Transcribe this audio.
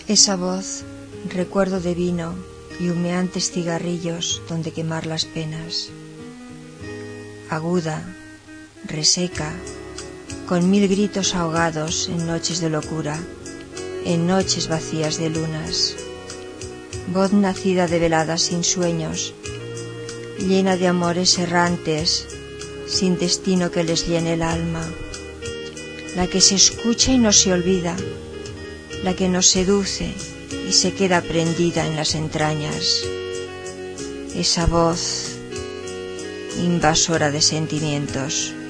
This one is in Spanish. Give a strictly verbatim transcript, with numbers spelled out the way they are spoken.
Esa voz, recuerdo de vino y humeantes cigarrillos donde quemar las penas. Aguda, reseca, con mil gritos ahogados en noches de locura, en noches vacías de lunas. Voz nacida de veladas sin sueños, llena de amores errantes, sin destino que les llene el alma. La que se escucha y no se olvida, la que nos seduce y se queda prendida en las entrañas. Esa voz invasora de sentimientos.